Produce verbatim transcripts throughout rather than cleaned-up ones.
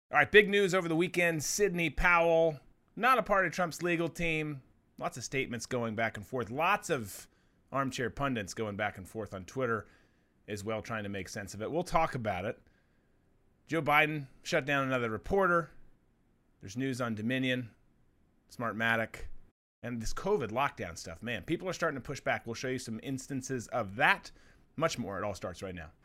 All right, big news over the weekend. Sidney Powell, not a part of Trump's legal team. Lots of statements going back and forth. Lots of armchair pundits going back and forth on Twitter as well, trying to make sense of it. We'll talk about it. Joe Biden shut down another reporter. There's news on Dominion, Smartmatic, and this COVID lockdown stuff. Man, people are starting to push back. We'll show you some instances of that. Much more. It all starts right now.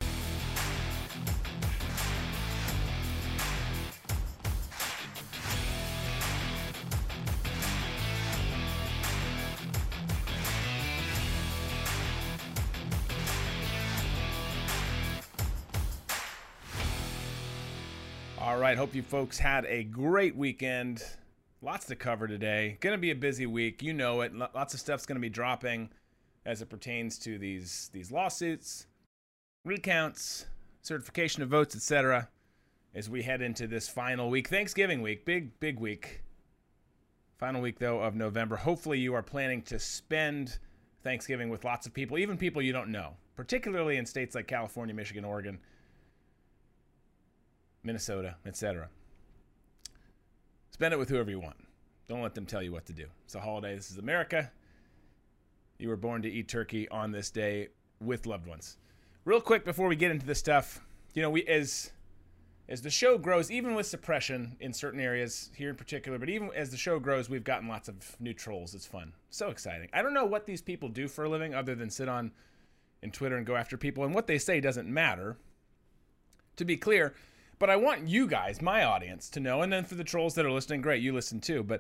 All right, hope you folks had a great weekend. Lots to cover today. Going to be a busy week. You know it. Lots of stuff's going to be dropping as it pertains to these, these lawsuits, recounts, certification of votes, et cetera, as we head into this final week. Thanksgiving week. Big, big week. Final week, though, of November. Hopefully you are planning to spend Thanksgiving with lots of people, even people you don't know, particularly in states like California, Michigan, Oregon, Minnesota, et cetera. Spend it with whoever you want. Don't let them tell you what to do. It's a holiday. This is America. You were born to eat turkey on this day with loved ones. Real quick before we get into this stuff, you know, we as as the show grows, even with suppression in certain areas here in particular, but even as the show grows, we've gotten lots of new trolls. It's fun. So exciting. I don't know what these people do for a living other than sit on in Twitter and go after people, and what they say doesn't matter, to be clear. But I want you guys, my audience, to know, and then for the trolls that are listening, great, you listen too. But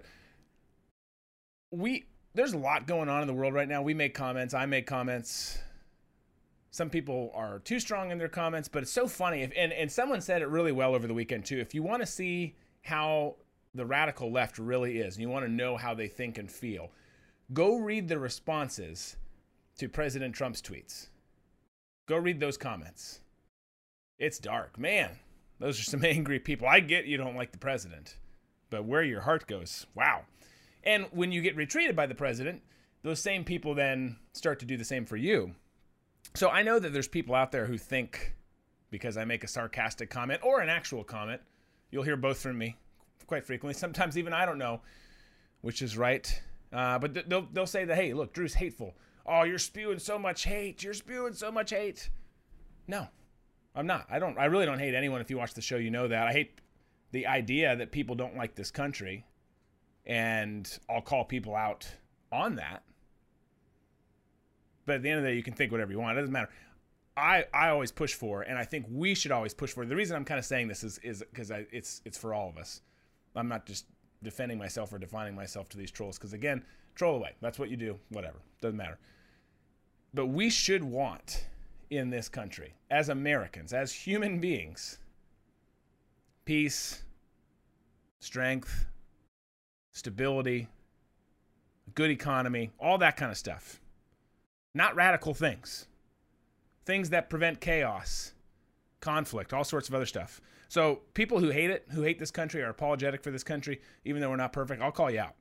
we there's a lot going on in the world right now. We make comments. I make comments. Some people are too strong in their comments, but it's so funny. If, and, and someone said it really well over the weekend too. If you want to see how the radical left really is, and you want to know how they think and feel, go read the responses to President Trump's tweets. Go read those comments. It's dark, man. Those are some angry people. I get you don't like the president, but where your heart goes, wow. And when you get retreated by the president, those same people then start to do the same for you. So I know that there's people out there who think because I make a sarcastic comment or an actual comment, you'll hear both from me quite frequently. Sometimes even I don't know which is right. Uh, but th- they'll, they'll say that, hey, look, Drew's hateful. Oh, you're spewing so much hate. You're spewing so much hate. No. I'm not. I don't. I really don't hate anyone. If you watch the show, you know that. I hate the idea that people don't like this country, and I'll call people out on that. But at the end of the day, you can think whatever you want. It doesn't matter. I, I always push for, and I think we should always push for. The reason I'm kind of saying this is is because I it's it's for all of us. I'm not just defending myself or defining myself to these trolls. Because again, troll away. That's what you do. Whatever. Doesn't matter. But we should want, in this country, as Americans, as human beings, peace, strength, stability, good economy, all that kind of stuff. Not radical things. Things that prevent chaos, conflict, all sorts of other stuff. So people who hate it, who hate this country, are apologetic for this country, even though we're not perfect, I'll call you out.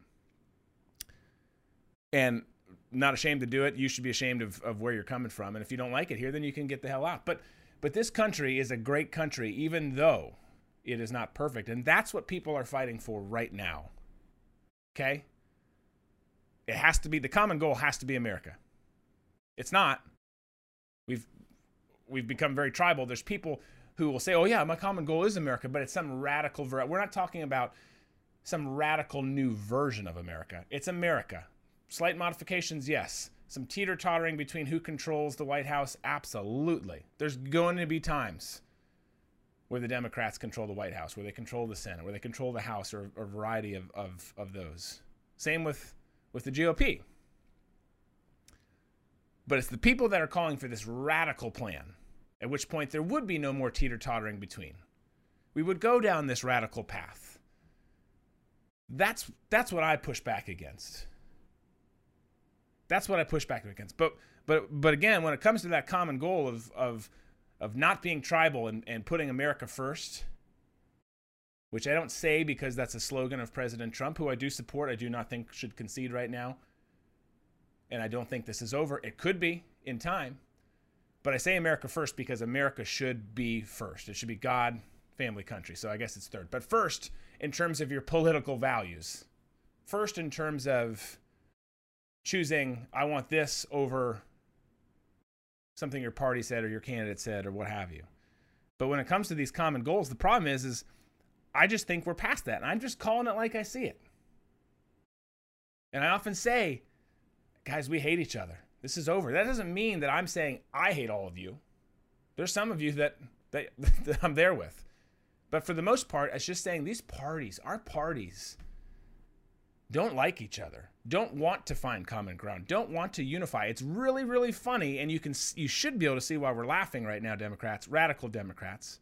And not ashamed to do it. You should be ashamed of, of where you're coming from. And if you don't like it here, then you can get the hell out. But but this country is a great country, even though it is not perfect. And that's what people are fighting for right now. Okay? It has to be, the common goal has to be America. It's not. We've we've become very tribal. There's people who will say, oh yeah, my common goal is America, but it's some radical, ver- we're not talking about some radical new version of America. It's America. Slight modifications, yes. Some teeter-tottering between who controls the White House, absolutely. There's going to be times where the Democrats control the White House, where they control the Senate, where they control the House, or, or a variety of, of, of those. Same with, with the G O P. But it's the people that are calling for this radical plan, at which point there would be no more teeter-tottering between. We would go down this radical path. That's that's what I push back against. That's what I push back against. But but but again, when it comes to that common goal of of of not being tribal and, and putting America first, which I don't say because that's a slogan of President Trump, who I do support, I do not think should concede right now. And I don't think this is over. It could be in time. But I say America first because America should be first. It should be God, family country, so I guess it's third. But first, in terms of your political values, first in terms of choosing, I want this over something your party said or your candidate said or what have you. But when it comes to these common goals, the problem is, is I just think we're past that. And I'm just calling it like I see it. And I often say, guys, we hate each other. This is over. That doesn't mean that I'm saying I hate all of you. There's some of you that, that, that I'm there with. But for the most part, it's just saying these parties, our parties, don't like each other, don't want to find common ground, don't want to unify. It's really, really funny, and you can you should be able to see why we're laughing right now, Democrats, radical Democrats,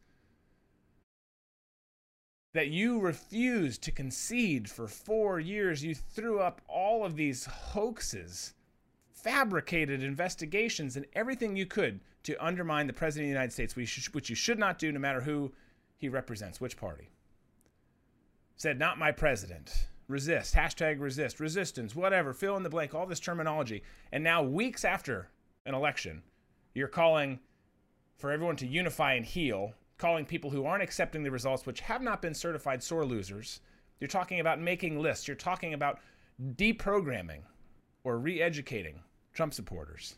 that you refused to concede for four years. You threw up all of these hoaxes, fabricated investigations, and everything you could to undermine the President of the United States, which, which you should not do no matter who he represents, which party. Said, not my president. Resist, hashtag resist, resistance, whatever, fill in the blank, all this terminology. And now, weeks after an election, you're calling for everyone to unify and heal, calling people who aren't accepting the results, which have not been certified, sore losers. You're talking about making lists. You're talking about deprogramming or re-educating Trump supporters.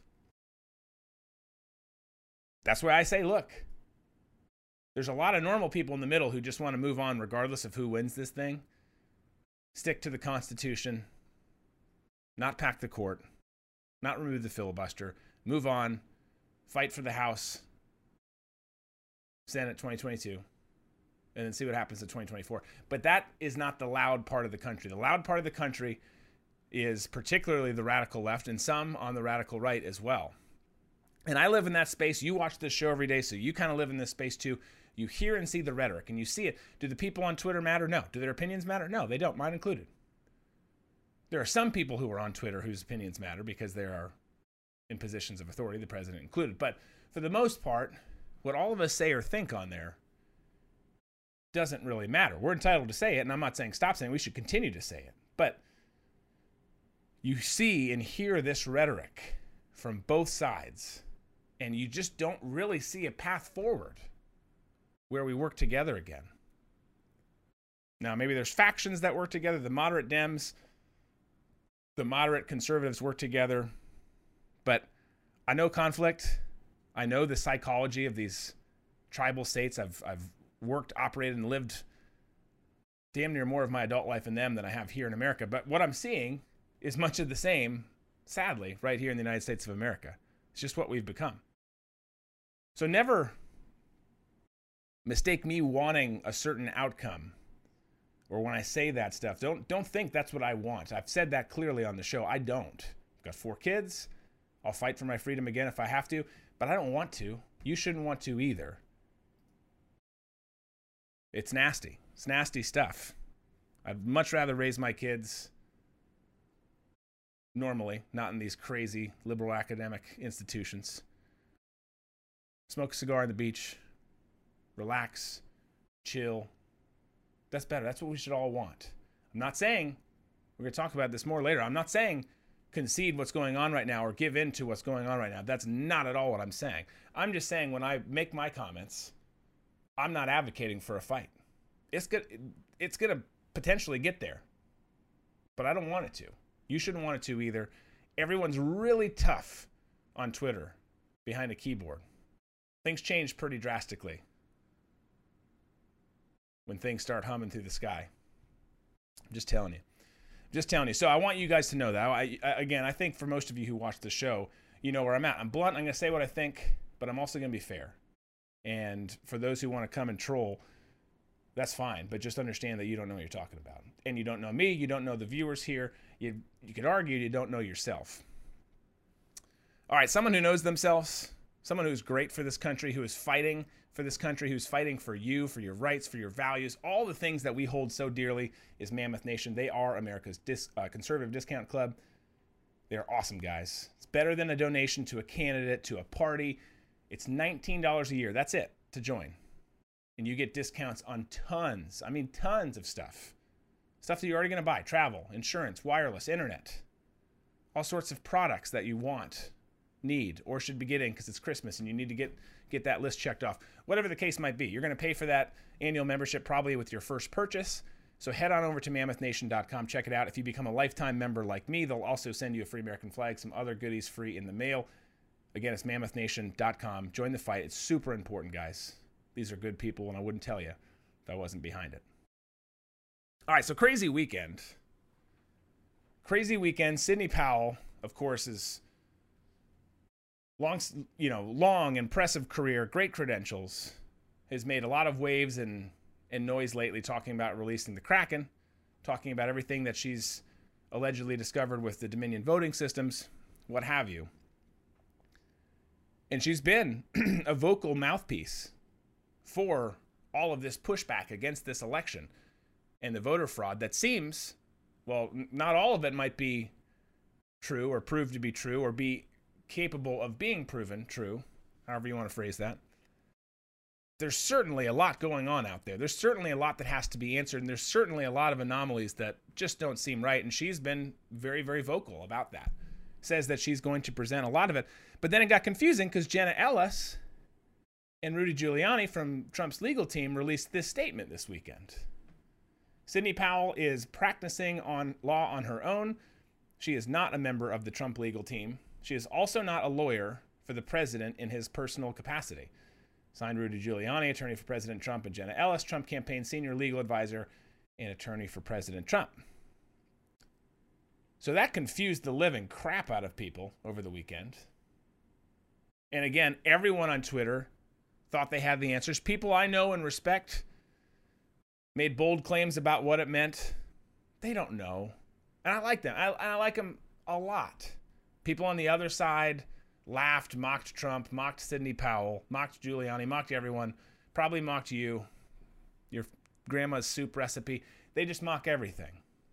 That's why I say, look, there's a lot of normal people in the middle who just want to move on regardless of who wins this thing. Stick to the Constitution, not pack the court, not remove the filibuster, move on, fight for the House, Senate twenty twenty-two, and then see what happens in twenty twenty-four. But that is not the loud part of the country. The loud part of the country is particularly the radical left and some on the radical right as well. And I live in that space. You watch this show every day, so you kind of live in this space too. You hear and see the rhetoric, and you see it. Do the people on Twitter matter? No. Do their opinions matter? No, they don't, mine included. There are some people who are on Twitter whose opinions matter because they are in positions of authority, the president included. But for the most part, what all of us say or think on there doesn't really matter. We're entitled to say it, and I'm not saying stop saying it. We should continue to say it. But you see and hear this rhetoric from both sides, and you just don't really see a path forward where we work together again. Now, maybe there's factions that work together. The moderate Dems, the moderate conservatives work together. But I know conflict. I know the psychology of these tribal states. I've I've worked, operated, and lived damn near more of my adult life in them than I have here in America. But what I'm seeing is much of the same, sadly, right here in the United States of America. It's just what we've become. So never mistake me wanting a certain outcome, or when I say that stuff, don't don't think that's what I want. I've said that clearly on the show. I don't. I've got four kids. I'll fight for my freedom again if I have to, but I don't want to. You shouldn't want to either. It's nasty. It's nasty stuff. I'd much rather raise my kids normally, not in these crazy liberal academic institutions. Smoke a cigar on the beach. Relax, chill. That's better. That's what we should all want. I'm not saying, we're going to talk about this more later, I'm not saying concede what's going on right now or give in to what's going on right now. That's not at all what I'm saying. I'm just saying when I make my comments, I'm not advocating for a fight. It's good. It's going to potentially get there, but I don't want it to. You shouldn't want it to either. Everyone's really tough on Twitter behind a keyboard. Things change pretty drastically when things start humming through the sky. I'm just telling you. I'm just telling you. So I want you guys to know that. I, I, again, I think for most of you who watch the show, you know where I'm at. I'm blunt. I'm going to say what I think, but I'm also going to be fair. And for those who want to come and troll, that's fine. But just understand that you don't know what you're talking about. And you don't know me. You don't know the viewers here. You, you could argue you don't know yourself. All right, someone who knows themselves, someone who's great for this country, who is fighting for this country, who's fighting for you, for your rights, for your values, all the things that we hold so dearly is Mammoth Nation. They are America's dis, uh, conservative discount club. They're awesome guys. It's better than a donation to a candidate, to a party. It's nineteen dollars a year. That's it to join. And you get discounts on tons, I mean tons of stuff. Stuff that you're already going to buy. Travel, insurance, wireless, internet. All sorts of products that you want. need or should be getting because it's Christmas and you need to get get that list checked off. Whatever the case might be, you're going to pay for that annual membership probably with your first purchase. So head on over to mammoth nation dot com, check it out. If you become a lifetime member like me, they'll also send you a free American flag, some other goodies free in the mail. Again, it's mammoth nation dot com. Join the fight. It's super important, guys. These are good people, and I wouldn't tell you if I wasn't behind it. All right, so crazy weekend. Crazy weekend. Sidney Powell, of course, is long, you know, long, impressive career, great credentials, has made a lot of waves and, and noise lately talking about releasing the Kraken, talking about everything that she's allegedly discovered with the Dominion voting systems, what have you. And she's been a vocal mouthpiece for all of this pushback against this election and the voter fraud that seems, well, not all of it might be true or proved to be true or be capable of being proven true, however you want to phrase that. There's certainly a lot going on out there. There's certainly a lot that has to be answered, and there's certainly a lot of anomalies that just don't seem right, and she's been very, very vocal about that. Says that she's going to present a lot of it. But then it got confusing because Jenna Ellis and Rudy Giuliani from Trump's legal team released this statement this weekend. Sidney Powell is practicing on law on her own. She is not a member of the Trump legal team. She is also not a lawyer for the president in his personal capacity. Signed, Rudy Giuliani, attorney for President Trump, and Jenna Ellis, Trump campaign senior legal advisor and attorney for President Trump. So that confused the living crap out of people over the weekend. And again, everyone on Twitter thought they had the answers. People I know and respect made bold claims about what it meant. They don't know. And I like them. I, I like them a lot. People on the other side laughed, mocked Trump, mocked Sidney Powell, mocked Giuliani, mocked everyone, probably mocked you, your grandma's soup recipe. They just mock everything.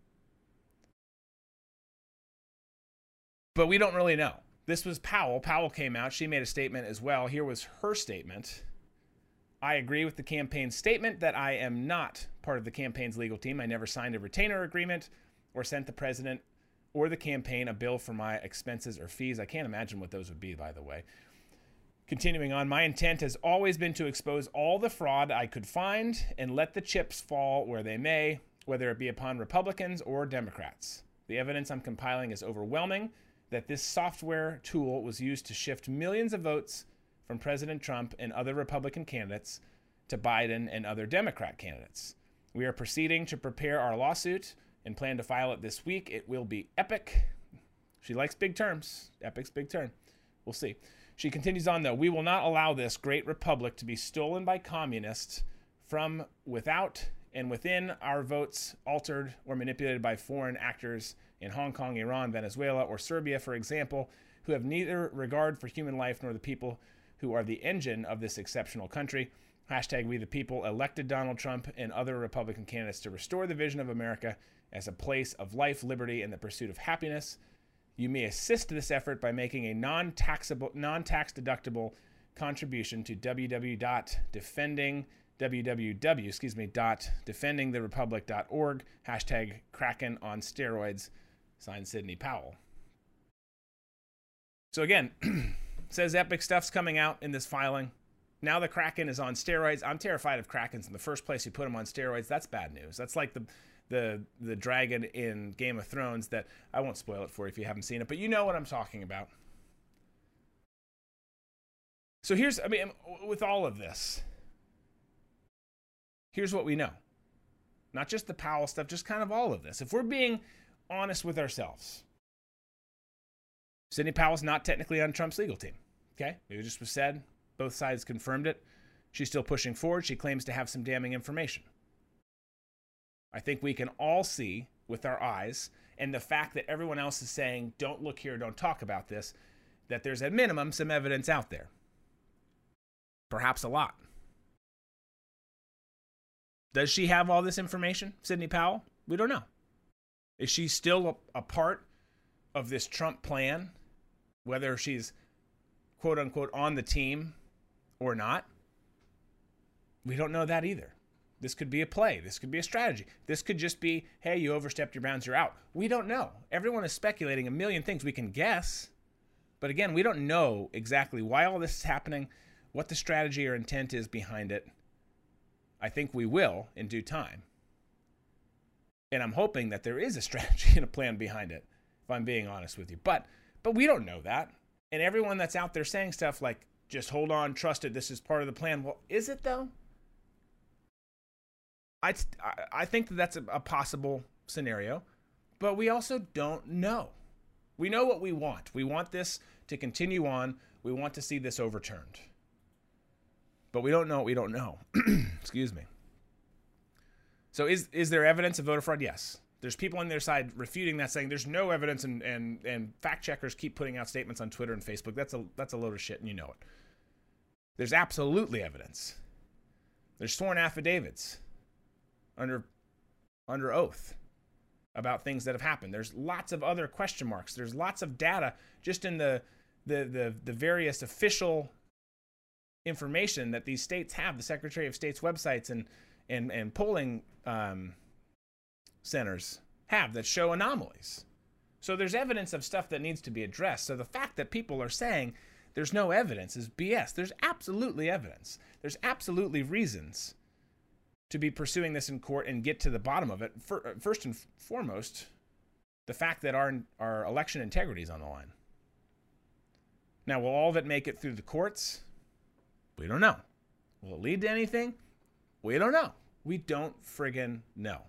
But we don't really know. This was Powell. Powell came out. She made a statement as well. Here was her statement. I agree with the campaign's statement that I am not part of the campaign's legal team. I never signed a retainer agreement or sent the president or the campaign a bill for my expenses or fees. I can't imagine what those would be, by the way. Continuing on, my intent has always been to expose all the fraud I could find and let the chips fall where they may, whether it be upon Republicans or Democrats. The evidence I'm compiling is overwhelming that this software tool was used to shift millions of votes from President Trump and other Republican candidates to Biden and other Democrat candidates. We are proceeding to prepare our lawsuit and plan to file it this week. It will be epic. She likes big terms. Epic's big term. We'll see. She continues on, though. We will not allow this great republic to be stolen by communists from without and within our votes altered or manipulated by foreign actors in Hong Kong, Iran, Venezuela, or Serbia, for example, who have neither regard for human life nor the people who are the engine of this exceptional country. Hashtag We the People elected Donald Trump and other Republican candidates to restore the vision of America as a place of life, liberty, and the pursuit of happiness. You may assist this effort by making a non-taxable, non-tax deductible contribution to www.defending www, excuse me, dot defending the republic dot org, hashtag Kraken on steroids, signed Sidney Powell. So again, says epic stuff's coming out in this filing. Now the Kraken is on steroids. I'm terrified of Krakens in the first place. You put them on steroids. That's bad news. That's like the the the dragon in Game of Thrones that, I won't spoil it for you if you haven't seen it, but you know what I'm talking about. So here's, I mean, with all of this, here's what we know. Not just the Powell stuff, just kind of all of this. If we're being honest with ourselves, Sidney Powell's not technically on Trump's legal team. Okay? It just was said. Both sides confirmed it. She's still pushing forward. She claims to have some damning information. I think we can all see with our eyes, and the fact that everyone else is saying, don't look here, don't talk about this, that there's at minimum some evidence out there. Perhaps a lot. Does she have all this information, Sidney Powell? We don't know. Is she still a, a part of this Trump plan, whether she's quote unquote on the team or not? We don't know that either. This could be a play. This could be a strategy. This could just be, hey, you overstepped your bounds, you're out. We don't know. Everyone is speculating a million things. We can guess, But again, we don't know exactly why all this is happening, what the strategy or intent is behind it. I think we will in due time. And I'm hoping that there is a strategy and a plan behind it, if I'm being honest with you. But but we don't know that. And everyone that's out there saying stuff like, just hold on, trust it, this is part of the plan. Well, is it though? I, I think that that's a, a possible scenario, but we also don't know. We know what we want. We want this to continue on. We want to see this overturned. But we don't know what we don't know. Excuse me. So is is there evidence of voter fraud? Yes. There's people on their side refuting that, saying there's no evidence, and, and, and fact checkers keep putting out statements on Twitter and Facebook. That's a that's a load of shit, and you know it. There's absolutely evidence. There's sworn affidavits under under oath about things that have happened. There's lots of other question marks. There's lots of data just in the the the, the various official information that these states have, the Secretary of State's websites and and and polling um, centers have, that show anomalies. So there's evidence of stuff that needs to be addressed. So the fact that people are saying there's no evidence is B S. There's absolutely evidence. There's absolutely reasons to be pursuing this in court and get to the bottom of it. First and foremost, the fact that our our election integrity is on the line. Now, will all of it make it through the courts? We don't know. Will it lead to anything? We don't know. We don't friggin' know.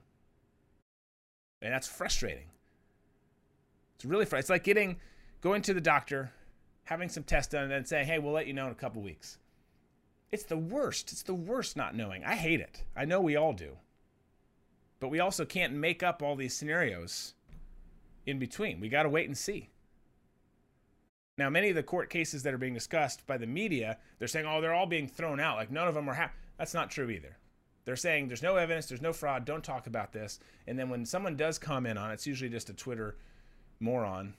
And that's frustrating. It's really frustrating. It's like getting, going to the doctor, having some tests done, and then saying, hey, we'll let you know in a couple weeks. It's the worst. It's the worst not knowing. I hate it. I know we all do. But we also can't make up all these scenarios in between. We got to wait and see. Now, many of the court cases that are being discussed by the media, they're saying, oh, they're all being thrown out. Like, none of them are happening. That's not true either. They're saying there's no evidence, there's no fraud, don't talk about this. And then when someone does comment on it, it's usually just a Twitter moron.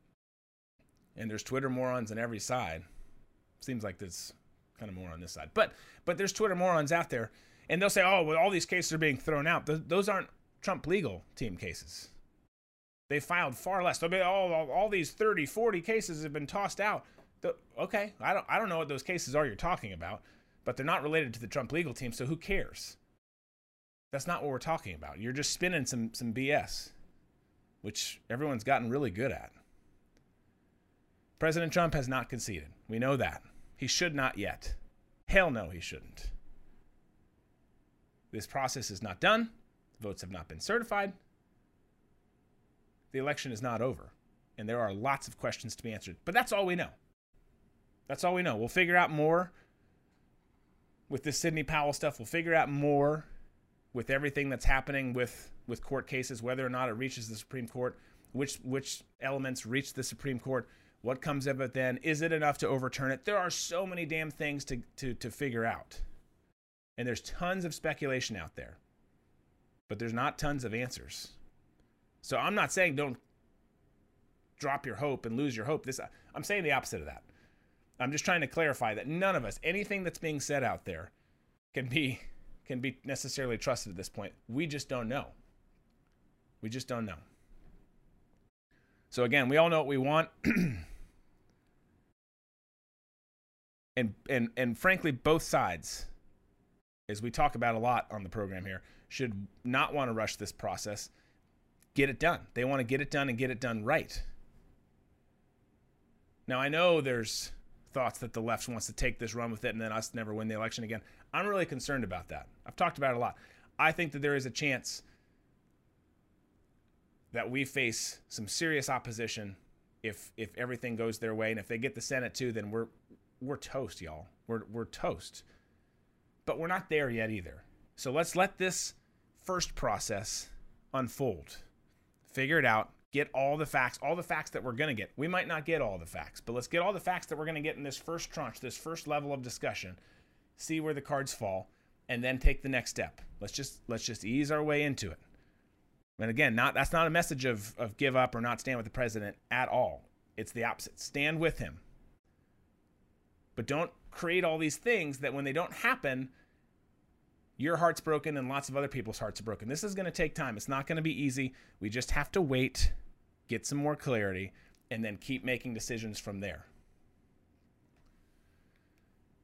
And there's Twitter morons on every side. Seems like there's kind of more on this side. But but there's Twitter morons out there. And they'll say, oh, well, all these cases are being thrown out. Th- those aren't Trump legal team cases. They filed far less. They'll be, oh, all, all these thirty, forty cases have been tossed out. The, okay, I don't I don't know what those cases are you're talking about, but they're not related to the Trump legal team, so who cares? That's not what we're talking about. You're just spinning some some B S, which everyone's gotten really good at. President Trump has not conceded. We know that. He should not yet. Hell no, he shouldn't. This process is not done. The votes have not been certified. The election is not over. And there are lots of questions to be answered. But that's all we know. That's all we know. We'll figure out more with this Sidney Powell stuff. We'll figure out more with everything that's happening with, with court cases, whether or not it reaches the Supreme Court, which which elements reach the Supreme Court, what comes of it then, is it enough to overturn it? There are so many damn things to, to, to figure out. And there's tons of speculation out there. But there's not tons of answers. So I'm not saying don't drop your hope and lose your hope. This I'm saying the opposite of that. I'm just trying to clarify that none of us, anything that's being said out there, can be can be necessarily trusted at this point. We just don't know. We just don't know. So again, we all know what we want. and and and frankly, both sides, as we talk about a lot on the program here, should not want to rush this process. Get it done. They want to get it done and get it done right. Now, I know there's thoughts that the left wants to take this run with it and then us never win the election again. I'm really concerned about that. I've talked about it a lot. I think that there is a chance that we face some serious opposition if if everything goes their way. And if they get the Senate too, then we're we're toast, y'all. We're we're toast. But we're not there yet either. So let's let this first process unfold. Figure it out. Get all the facts, all the facts that we're going to get. We might not get all the facts, but let's get all the facts that we're going to get in this first tranche, this first level of discussion. See where the cards fall, and then take the next step. Let's just let's just ease our way into it. And again, not that's not a message of, of give up or not stand with the president at all. It's the opposite. Stand with him. But don't create all these things that when they don't happen, your heart's broken and lots of other people's hearts are broken. This is going to take time. It's not going to be easy. We just have to wait, get some more clarity, and then keep making decisions from there.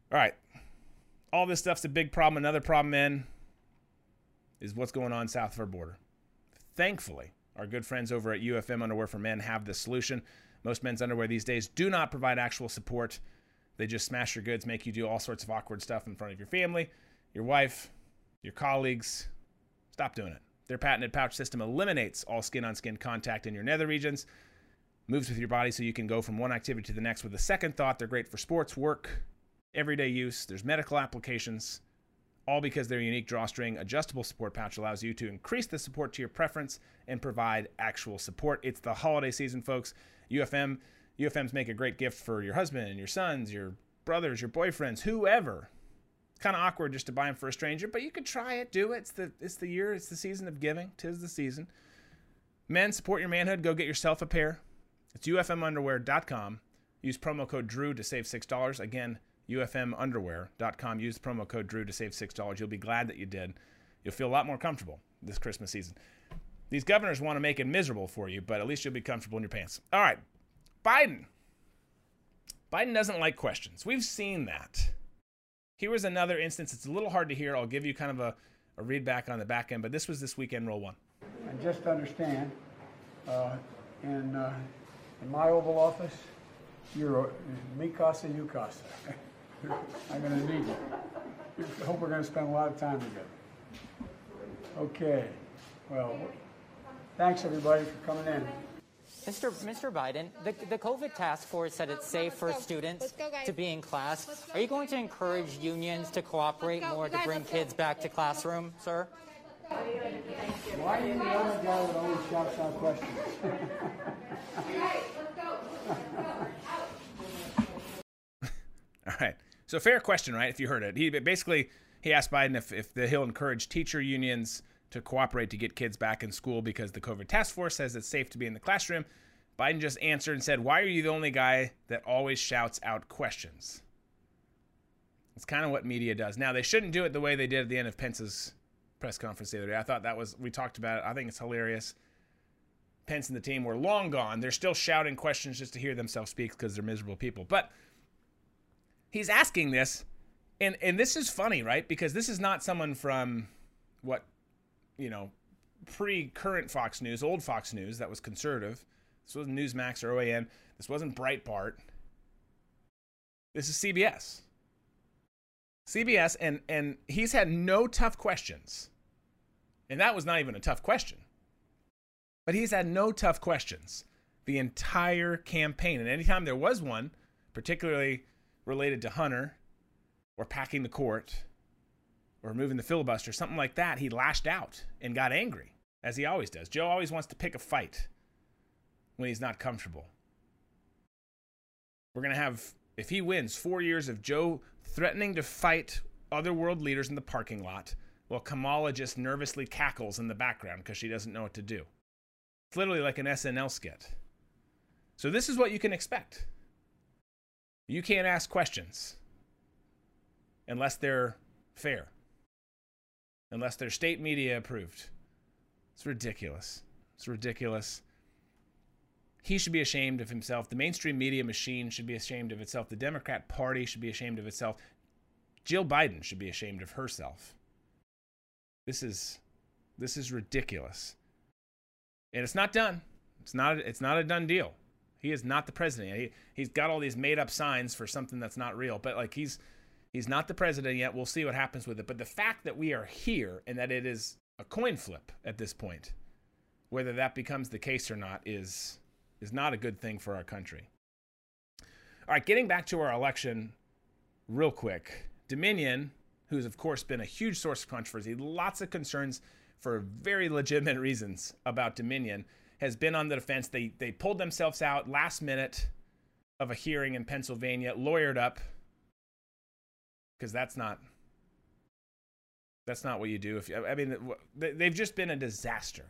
All right. All this stuff's a big problem. Another problem, men, is what's going on south of our border. Thankfully, our good friends over at U F M Underwear for Men have the solution. Most men's underwear these days do not provide actual support. They just smash your goods, make you do all sorts of awkward stuff in front of your family, your wife, your colleagues. Stop doing it. Their patented pouch system eliminates all skin-on-skin contact in your nether regions, moves with your body so you can go from one activity to the next with a second thought. They're great for sports, work, everyday use. There's medical applications, all because their unique drawstring adjustable support pouch allows you to increase the support to your preference and provide actual support. It's the holiday season, folks. U F M, U F Ms make a great gift for your husband, your sons, your brothers, your boyfriends, whoever. It's kind of awkward just to buy them for a stranger, but you could try it, do it. It's the, it's the year, it's the season of giving. 'Tis the season. Men, support your manhood. Go get yourself a pair. It's U F M underwear dot com. Use promo code Drew to save six dollars. Again, U F M underwear dot com. Use the promo code Drew to save six dollars. You'll be glad that you did. You'll feel a lot more comfortable this Christmas season. These governors want to make it miserable for you, but at least you'll be comfortable in your pants. All right, Biden. Biden doesn't like questions. We've seen that. Here was another instance. It's a little hard to hear. I'll give you kind of a, a read back on the back end, but this was this weekend, roll one. And just understand, uh, in, uh, in my Oval Office, you're mi casa, you casa. I'm going to need you. I hope we're going to spend a lot of time together. Okay. Well, thanks everybody for coming in. Mister Mister Biden, the, the COVID task force said it's safe for students go, to be in class. Are you going to encourage unions to cooperate more to Guys, bring let's kids go. back to classroom, sir? Why are you the other guy that always shouts out questions? All right. So fair question, right? If you heard it. He basically, he asked Biden if, if the, he'll encourage teacher unions to cooperate to get kids back in school because the COVID task force says it's safe to be in the classroom. Biden just answered and said, why are you the only guy that always shouts out questions? It's kind of what media does. Now, they shouldn't do it the way they did at the end of Pence's press conference the other day. I thought that was, we talked about it. I think it's hilarious. Pence and the team were long gone. They're still shouting questions just to hear themselves speak because they're miserable people. But he's asking this, and, and this is funny, right? Because this is not someone from what, you know, pre-current Fox News, old Fox News that was conservative. This wasn't Newsmax or O A N. This wasn't Breitbart. This is C B S. C B S, and, and he's had no tough questions. And that was not even a tough question. But he's had no tough questions the entire campaign. And anytime there was one, particularly related to Hunter or packing the court or removing the filibuster, something like that, he lashed out and got angry, as he always does. Joe always wants to pick a fight when he's not comfortable. We're going to have, if he wins, four years of Joe threatening to fight other world leaders in the parking lot while Kamala just nervously cackles in the background because she doesn't know what to do. It's literally like an S N L skit. So this is what you can expect. You can't ask questions unless they're fair. Unless they're state media approved. It's ridiculous. It's ridiculous. He should be ashamed of himself. The mainstream media machine should be ashamed of itself. The Democrat Party should be ashamed of itself. Jill Biden should be ashamed of herself. This is this is ridiculous. And it's not done. It's not it's not a done deal. He is not the president. He he's got all these made up signs for something that's not real, but like he's He's not the president yet. We'll see what happens with it. But the fact that we are here and that it is a coin flip at this point, whether that becomes the case or not, is is not a good thing for our country. All right, getting back to our election real quick. Dominion, who's of course been a huge source of controversy, lots of concerns for very legitimate reasons about Dominion, has been on the defense. They they pulled themselves out last minute of a hearing in Pennsylvania, lawyered up, because that's not that's not what you do. If you, I mean, they've just been a disaster.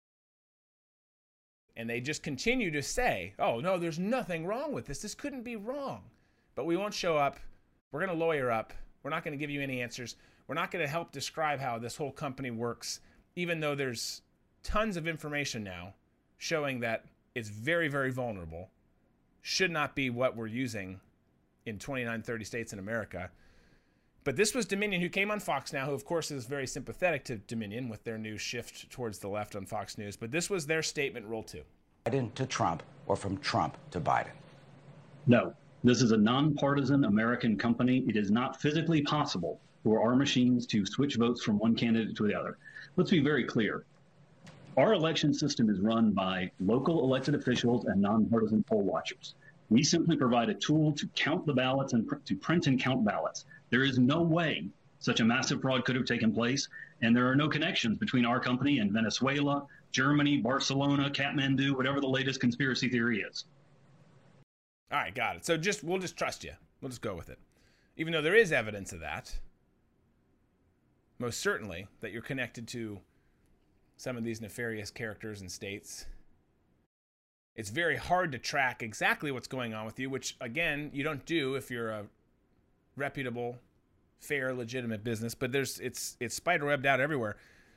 And they just continue to say, oh, no, there's nothing wrong with this. This couldn't be wrong. But we won't show up. We're going to lawyer up. We're not going to give you any answers. We're not going to help describe how this whole company works, even though there's tons of information now showing that it's very, very vulnerable. Should not be what we're using in twenty-nine, thirty states in America. But this was Dominion, who came on Fox Now, who of course is very sympathetic to Dominion with their new shift towards the left on Fox News. But this was their statement, roll two. Biden to Trump or from Trump to Biden? No, this is a nonpartisan American company. It is not physically possible for our machines to switch votes from one candidate to the other. Let's be very clear. Our election system is run by local elected officials and nonpartisan poll watchers. We simply provide a tool to count the ballots and pr- to print and count ballots. There is no way such a massive fraud could have taken place, and there are no connections between our company and Venezuela, Germany, Barcelona, Kathmandu, whatever the latest conspiracy theory is. All right, got it. So just we'll just trust you. We'll just go with it. Even though there is evidence of that, most certainly, that you're connected to some of these nefarious characters and states. It's very hard to track exactly what's going on with you, which, again, you don't do if you're a reputable, fair, legitimate business. But there's it's it's spiderwebbed out everywhere.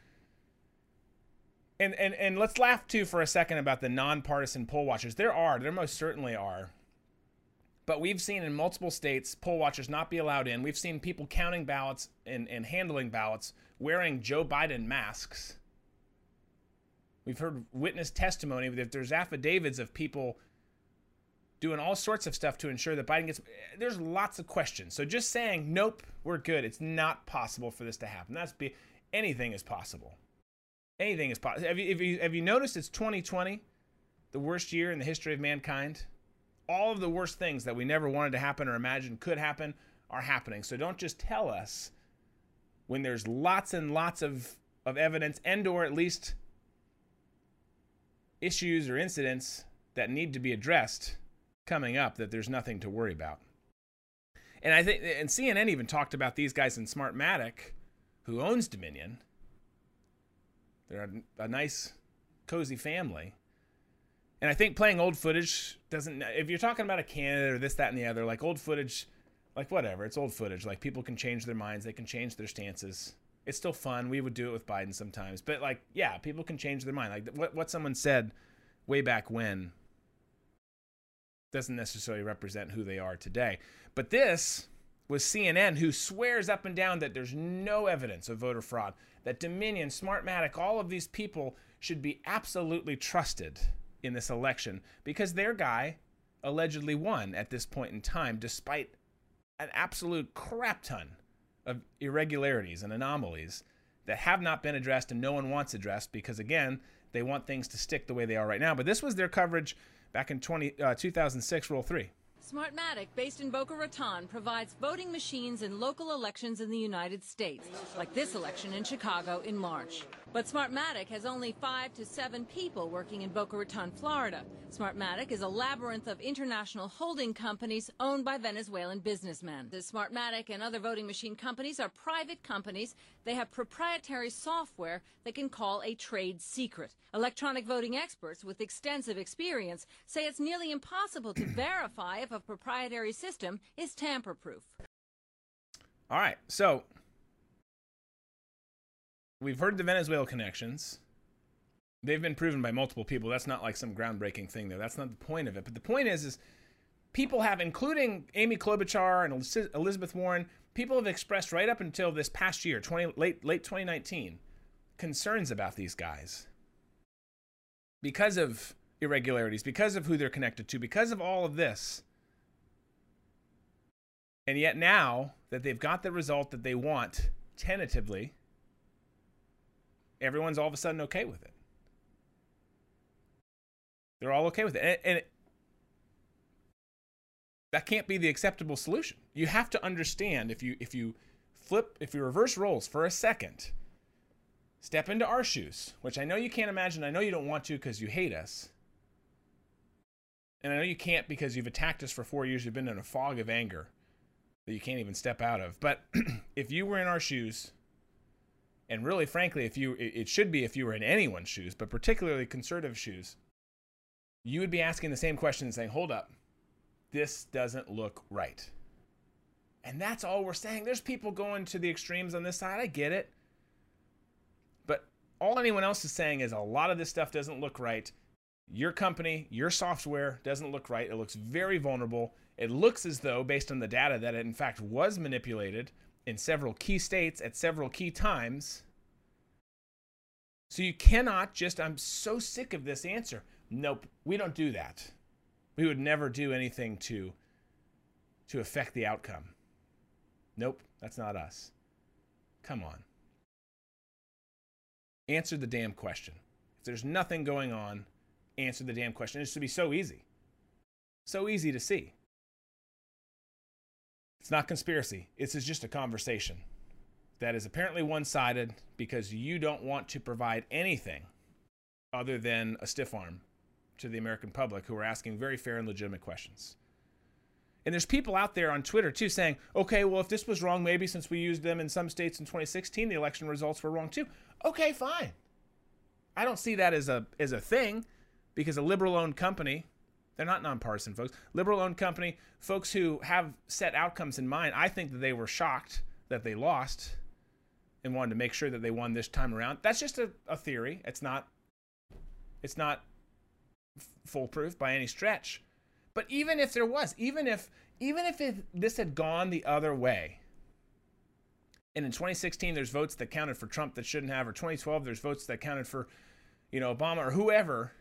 And, and, and let's laugh, too, for a second about the nonpartisan poll watchers. There are. There most certainly are. But we've seen in multiple states poll watchers not be allowed in. We've seen people counting ballots and, and handling ballots wearing Joe Biden masks. We've heard witness testimony that there's affidavits of people doing all sorts of stuff to ensure that Biden gets... There's lots of questions. So just saying, nope, we're good. It's not possible for this to happen. That's be anything is possible. Anything is possible. Have you, have you, have you noticed it's twenty twenty, the worst year in the history of mankind? All of the worst things that we never wanted to happen or imagined could happen are happening. So don't just tell us when there's lots and lots of, of evidence and or at least issues or incidents that need to be addressed coming up that there's nothing to worry about. And I think, and C N N even talked about these guys in Smartmatic, who owns Dominion. They're a, a nice, cozy family. And I think playing old footage doesn't, if you're talking about a candidate or this, that, and the other, like old footage, like whatever, it's old footage. Like people can change their minds, they can change their stances. It's still fun. We would do it with Biden sometimes. But like, yeah, people can change their mind. Like what, what someone said way back when doesn't necessarily represent who they are today. But this was C N N, who swears up and down that there's no evidence of voter fraud, that Dominion, Smartmatic, all of these people should be absolutely trusted in this election because their guy allegedly won at this point in time despite an absolute crap ton of irregularities and anomalies that have not been addressed and no one wants addressed because, again, they want things to stick the way they are right now. But this was their coverage back in twenty, uh, two thousand six, roll three. Smartmatic, based in Boca Raton, provides voting machines in local elections in the United States, like this election in Chicago in March. But Smartmatic has only five to seven people working in Boca Raton, Florida. Smartmatic is a labyrinth of international holding companies owned by Venezuelan businessmen. The Smartmatic and other voting machine companies are private companies. They have proprietary software they can call a trade secret. Electronic voting experts with extensive experience say it's nearly impossible to verify if a proprietary system is tamper-proof. All right, so we've heard the Venezuela connections. They've been proven by multiple people. That's not like some groundbreaking thing, though. That's not the point of it. But the point is, is people have, including Amy Klobuchar and Elizabeth Warren, people have expressed right up until this past year, twenty, late late twenty nineteen, concerns about these guys because of irregularities, because of who they're connected to, because of all of this. And yet now that they've got the result that they want, tentatively, everyone's all of a sudden okay with it. They're all okay with it. And, and it, that can't be the acceptable solution. You have to understand, if you if you flip, if you reverse roles for a second, step into our shoes, which I know you can't imagine. I know you don't want to because you hate us. And I know you can't because you've attacked us for four years. You've been in a fog of anger that you can't even step out of. But if you were in our shoes, and really, frankly, if you, it should be if you were in anyone's shoes, but particularly conservative shoes, you would be asking the same question and saying, hold up, this doesn't look right. And that's all we're saying. There's people going to the extremes on this side. I get it. But all anyone else is saying is a lot of this stuff doesn't look right. Your company, your software doesn't look right. It looks very vulnerable. It looks as though, based on the data, that it in fact was manipulated in several key states at several key times. So you cannot just, I'm so sick of this answer. Nope, we don't do that. We would never do anything to, to affect the outcome. Nope, that's not us. Come on. Answer the damn question. If there's nothing going on, answer the damn question. It should be so easy. So easy to see. It's not conspiracy. This is just a conversation that is apparently one-sided because you don't want to provide anything other than a stiff arm to the American public who are asking very fair and legitimate questions. And there's people out there on Twitter, too, saying, okay, well, if this was wrong, maybe since we used them in some states in twenty sixteen, the election results were wrong, too. Okay, fine. I don't see that as a as a thing because a liberal-owned company, they're not nonpartisan folks, liberal-owned company, folks who have set outcomes in mind, I think that they were shocked that they lost and wanted to make sure that they won this time around. That's just a, a theory. It's not, it's not f- foolproof by any stretch. But even if there was, even if even if it, this had gone the other way, and in twenty sixteen there's votes that counted for Trump that shouldn't have, or twenty twelve there's votes that counted for, you know, Obama or whoever,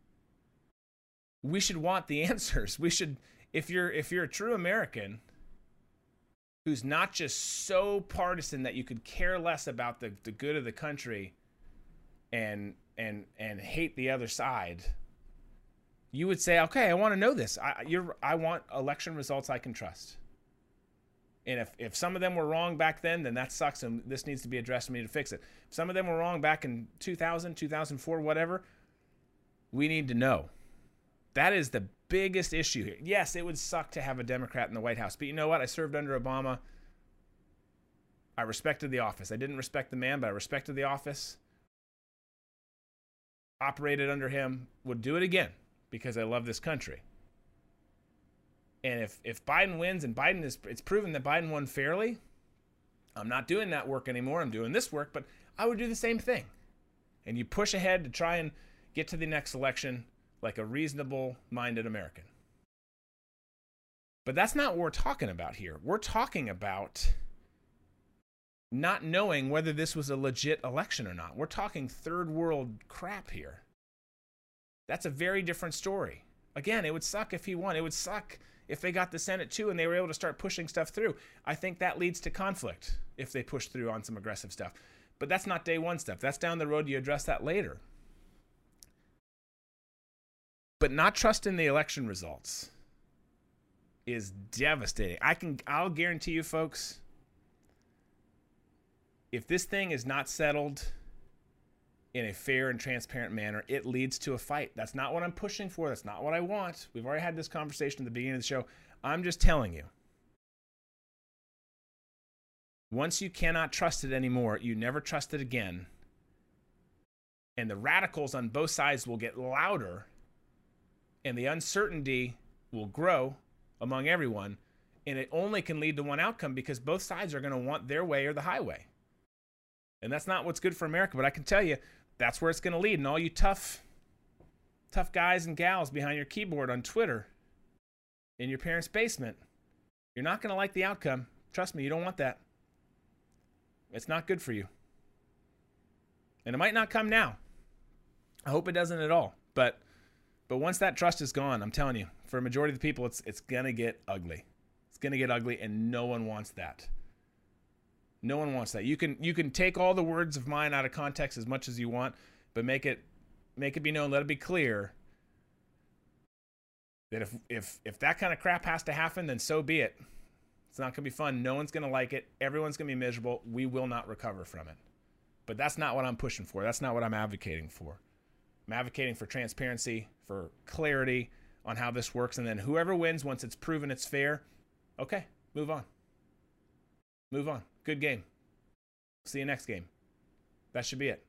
we should want the answers. We should, if you're if you're a true American who's not just so partisan that you could care less about the, the good of the country and and and hate the other side, you would say, okay, I want to know this. I you're I want election results I can trust. And if, if some of them were wrong back then, then that sucks and this needs to be addressed and we need to fix it. If some of them were wrong back in two thousand, two thousand four, whatever, we need to know. That is the biggest issue here. Yes, it would suck to have a Democrat in the White House, but you know what? I served under Obama. I respected the office. I didn't respect the man, but I respected the office. Operated under him. Would do it again because I love this country. And if, if Biden wins, and Biden is, it's proven that Biden won fairly, I'm not doing that work anymore. I'm doing this work, but I would do the same thing. And you push ahead to try and get to the next election like a reasonable-minded American. But that's not what we're talking about here. We're talking about not knowing whether this was a legit election or not. We're talking third world crap here. That's a very different story. Again, it would suck if he won. It would suck if they got the Senate too and they were able to start pushing stuff through. I think that leads to conflict if they push through on some aggressive stuff. But that's not day one stuff. That's down the road. You address that later. But not trusting the election results is devastating. I can, I'll guarantee you folks, if this thing is not settled in a fair and transparent manner, it leads to a fight. That's not what I'm pushing for. That's not what I want. We've already had this conversation at the beginning of the show. I'm just telling you. Once you cannot trust it anymore, you never trust it again. And the radicals on both sides will get louder, and the uncertainty will grow among everyone, and it only can lead to one outcome because both sides are going to want their way or the highway. And that's not what's good for America, but I can tell you, that's where it's going to lead. And all you tough, tough guys and gals behind your keyboard on Twitter, in your parents' basement, you're not going to like the outcome. Trust me, you don't want that. It's not good for you. And it might not come now. I hope it doesn't at all. But but once that trust is gone, I'm telling you, for a majority of the people, it's it's going to get ugly. It's going to get ugly, and no one wants that. No one wants that. You can you can take all the words of mine out of context as much as you want, but make it make it be known, let it be clear that if if if that kind of crap has to happen, then so be it. It's not going to be fun. No one's going to like it. Everyone's going to be miserable. We will not recover from it. But that's not what I'm pushing for. That's not what I'm advocating for. I'm advocating for transparency, for clarity on how this works, and then whoever wins, once it's proven it's fair, okay, move on. Move on. Good game. See you next game. That should be it.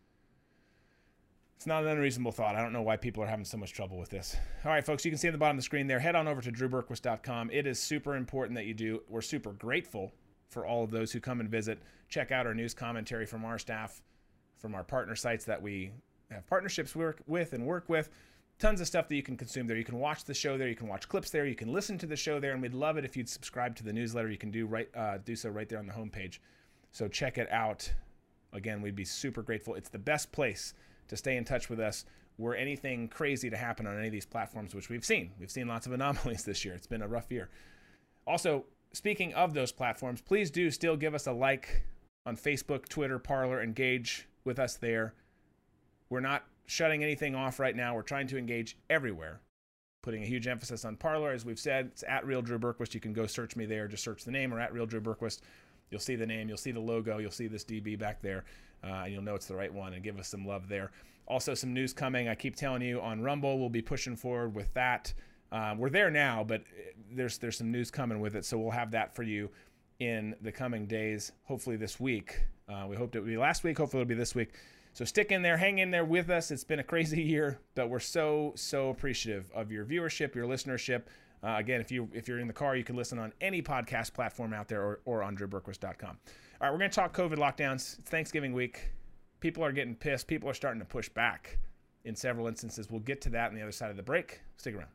It's not an unreasonable thought. I don't know why people are having so much trouble with this. All right, folks, you can see at the bottom of the screen there. Head on over to drew berquist dot com. It is super important that you do. We're super grateful for all of those who come and visit. Check out our news commentary from our staff, from our partner sites that we have partnerships work with and work with. tons of stuff that you can consume there. You can watch the show there. You can watch clips there. You can listen to the show there. And we'd love it if you'd subscribe to the newsletter. You can do right, uh, do so right there on the homepage. So check it out. Again, we'd be super grateful. It's the best place to stay in touch with us were anything crazy to happen on any of these platforms, which we've seen. We've seen lots of anomalies this year. It's been a rough year. Also, speaking of those platforms, please do still give us a like on Facebook, Twitter, Parler. Engage with us there. We're not shutting anything off right now. We're trying to engage everywhere, putting a huge emphasis on Parler. As we've said, it's at Real Drew Berquist. You can go search me there. Just search the name, or at Real Drew Berquist. You'll see the name. You'll see the logo. You'll see this D B back there. Uh, and you'll know it's the right one, and give us some love there. Also, some news coming. I keep telling you on Rumble, we'll be pushing forward with that. Um, we're there now, but there's there's some news coming with it, so we'll have that for you in the coming days, hopefully this week. Uh, we hoped it would be last week. Hopefully it'll be this week. So stick in there, hang in there with us. It's been a crazy year, but we're so, so appreciative of your viewership, your listenership. Uh, again, if, you, if you're in the car, you can listen on any podcast platform out there, or, or on drew berquist dot com. All right, we're going to talk COVID lockdowns. It's Thanksgiving week. People are getting pissed. People are starting to push back in several instances. We'll get to that on the other side of the break. Stick around.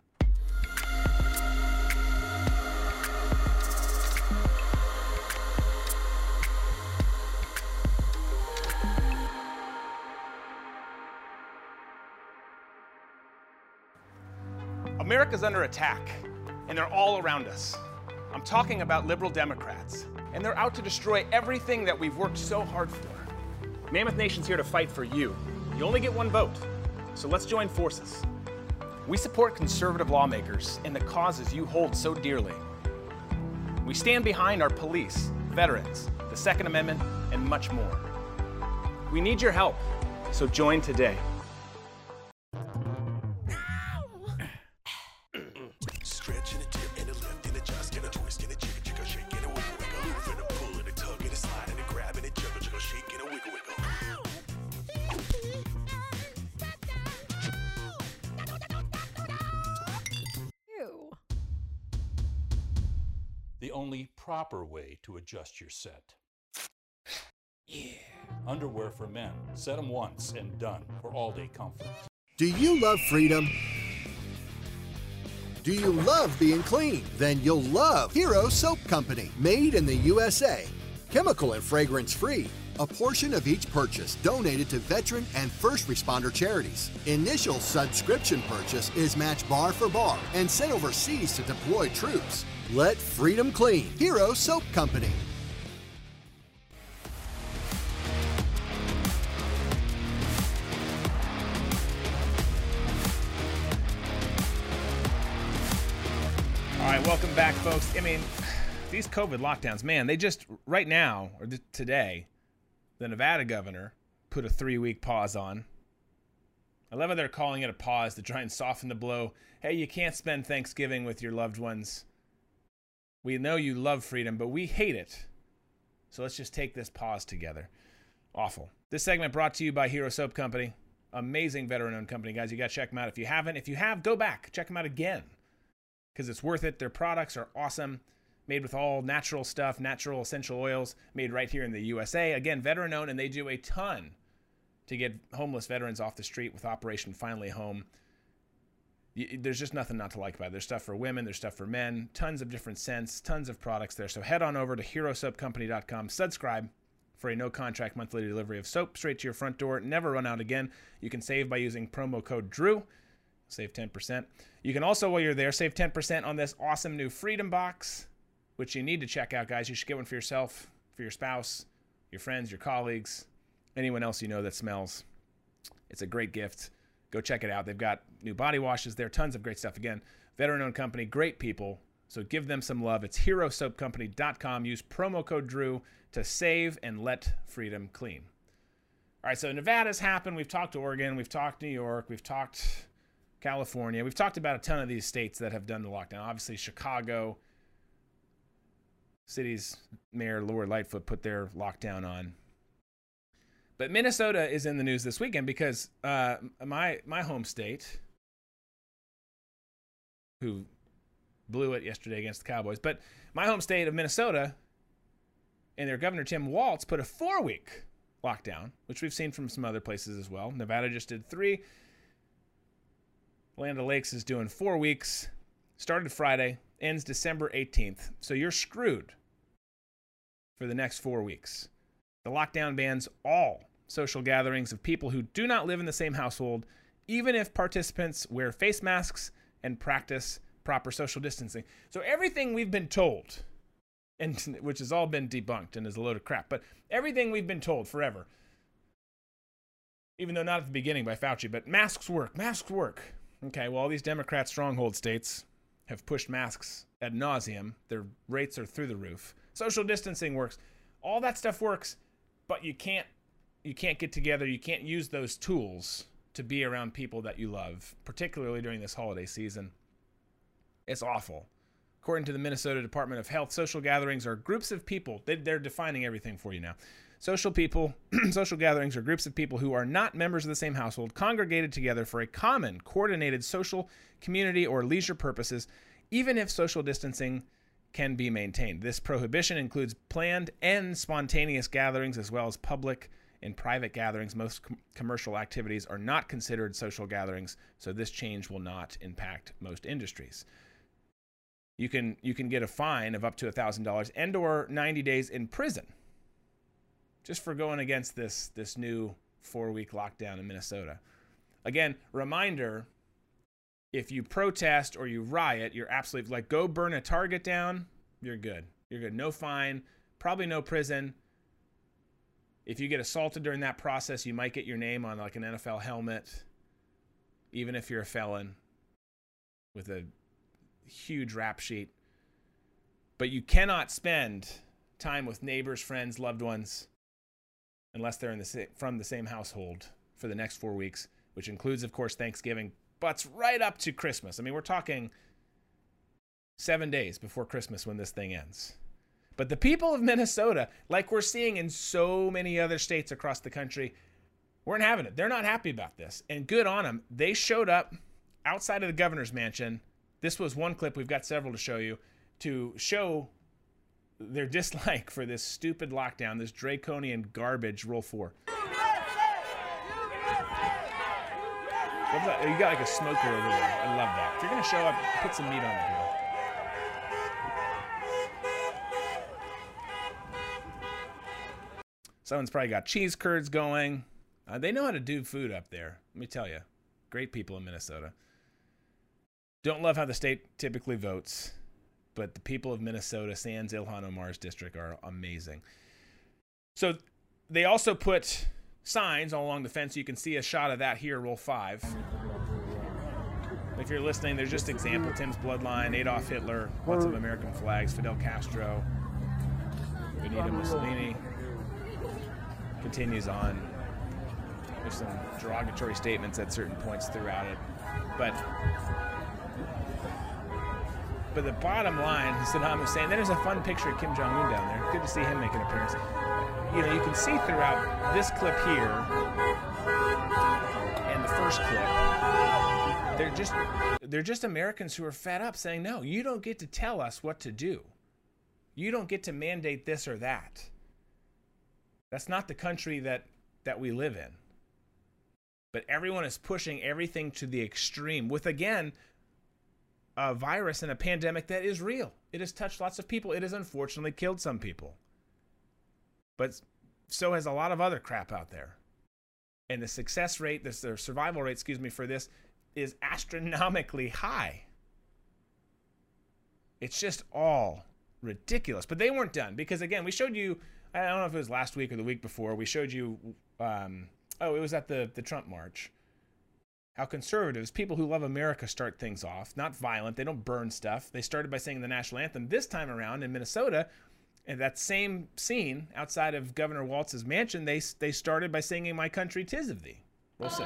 America's under attack, and they're all around us. I'm talking about liberal Democrats, and they're out to destroy everything that we've worked so hard for. Mammoth Nation's here to fight for you. You only get one vote, so let's join forces. We support conservative lawmakers and the causes you hold so dearly. We stand behind our police, veterans, the Second Amendment, and much more. We need your help, so join today. The only proper way to adjust your set. Yeah. Underwear for men. Set them once and done for all-day comfort. Do you love freedom? Do you love being clean? Then you'll love Hero Soap Company, made in the U S A. Chemical and fragrance free. A portion of each purchase donated to veteran and first responder charities. Initial subscription purchase is matched bar for bar and sent overseas to deploy troops. Let freedom clean. Hero Soap Company. All right, welcome back, folks. I mean, these COVID lockdowns, man, they just, right now, or th- today, the Nevada governor put a three-week pause on. I love how they're calling it a pause to try and soften the blow. Hey, you can't spend Thanksgiving with your loved ones. We know you love freedom, but we hate it. So let's just take this pause together. Awful. This segment brought to you by Hero Soap Company. Amazing veteran-owned company, guys. You got to check them out if you haven't. If you have, go back. Check them out again, because it's worth it. Their products are awesome. Made with all natural stuff, natural essential oils, made right here in the U S A. Again, veteran-owned, and they do a ton to get homeless veterans off the street with Operation Finally Home. There's just nothing not to like about it. There's stuff for women, there's stuff for men, tons of different scents, tons of products there. So head on over to hero soap company dot com, subscribe for a no-contract monthly delivery of soap straight to your front door. Never run out again. You can save by using promo code DREW. Save ten percent. You can also, while you're there, save ten percent on this awesome new Freedom Box, which you need to check out, guys. You should get one for yourself, for your spouse, your friends, your colleagues, anyone else you know that smells. It's a great gift. Go check it out. They've got new body washes there, tons of great stuff. Again, veteran-owned company, great people. So give them some love. It's hero soap company dot com. Use promo code DREW to save and let freedom clean. All right, so Nevada's happened. We've talked to Oregon. We've talked New York. We've talked California. We've talked about a ton of these states that have done the lockdown. Obviously, Chicago, city's mayor, Lori Lightfoot, put their lockdown on. But Minnesota is in the news this weekend because uh, my my home state, who blew it yesterday against the Cowboys, but my home state of Minnesota and their governor, Tim Walz, put a four-week lockdown, which we've seen from some other places as well. Nevada just did three. Land O'Lakes is doing four weeks. Started Friday, ends December eighteenth. So you're screwed for the next four weeks. The lockdown bans all social gatherings of people who do not live in the same household, even if participants wear face masks and practice proper social distancing. So everything we've been told, and which has all been debunked and is a load of crap, but everything we've been told forever, even though not at the beginning by Fauci, but masks work, masks work. Okay, well, all these Democrat stronghold states have pushed masks ad nauseum. Their rates are through the roof. Social distancing works. All that stuff works, but you can't you can't get together. You can't use those tools to be around people that you love, particularly during this holiday season. It's awful. According to the Minnesota Department of Health, social gatherings are groups of people. They, they're defining everything for you now. Social people, social gatherings are groups of people who are not members of the same household, congregated together for a common, coordinated social, community, or leisure purposes, even if social distancing can be maintained. This prohibition includes planned and spontaneous gatherings, as well as public and private gatherings. Most com- commercial activities are not considered social gatherings, so this change will not impact most industries. You can you can get a fine of up to one thousand dollars and or ninety days in prison just for going against this, this new four-week lockdown in Minnesota. Again, reminder, if you protest or you riot, you're absolutely, like, go burn a Target down, you're good. You're good. No fine, probably no prison. If you get assaulted during that process, you might get your name on, like, an N F L helmet, even if you're a felon with a huge rap sheet. But you cannot spend time with neighbors, friends, loved ones, unless they're in the sa- from the same household for the next four weeks, which includes, of course, Thanksgiving, butts right up to Christmas. I mean, we're talking seven days before Christmas when this thing ends. But the people of Minnesota, like we're seeing in so many other states across the country, weren't having it. They're not happy about this. And good on them. They showed up outside of the governor's mansion. This was one clip, we've got several to show you, to show their dislike for this stupid lockdown, this draconian garbage Rule four. What's that? You got like a smoker over there. I love that. If you're going to show up, put some meat on it, girl. Someone's probably got cheese curds going. Uh, they know how to do food up there. Let me tell you. Great people in Minnesota. Don't love how the state typically votes, but the people of Minnesota, sans Ilhan Omar's district, are amazing. So they also put signs all along the fence. You can see a shot of that here, roll five. If you're listening, there's just example. Tim's Bloodline, Adolf Hitler, lots of American flags, Fidel Castro, Benito Mussolini. Continues on. There's some derogatory statements at certain points throughout it. But But the bottom line, Saddam Hussein, then there's a fun picture of Kim Jong-un down there. Good to see him make an appearance. You know, you can see throughout this clip here and the first clip, they're just they're just Americans who are fed up saying, no, you don't get to tell us what to do. You don't get to mandate this or that. That's not the country that, that we live in. But everyone is pushing everything to the extreme with, again, a virus and a pandemic that is real. It has touched lots of people. It has unfortunately killed some people. But so has a lot of other crap out there. And the success rate, the survival rate, excuse me, for this is astronomically high. It's just all ridiculous. But they weren't done because, again, we showed you, I don't know if it was last week or the week before, we showed you, um, oh, it was at the, the Trump march, how conservatives, people who love America, start things off. Not violent. They don't burn stuff. They started by singing the national anthem. This time around in Minnesota, in that same scene outside of Governor Walz's mansion, they they started by singing My Country 'Tis of Thee. Roll six.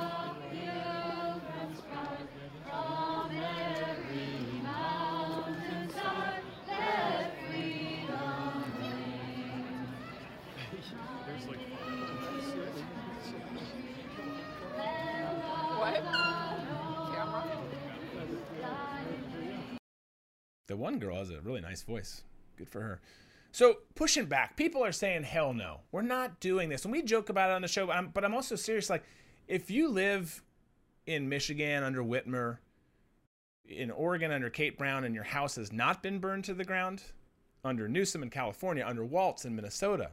The one girl has a really nice voice. Good for her. So pushing back, people are saying, hell no, we're not doing this. And we joke about it on the show, but I'm, but I'm also serious. Like, if you live in Michigan under Whitmer, in Oregon under Kate Brown, and your house has not been burned to the ground, under Newsom in California, under Waltz in Minnesota.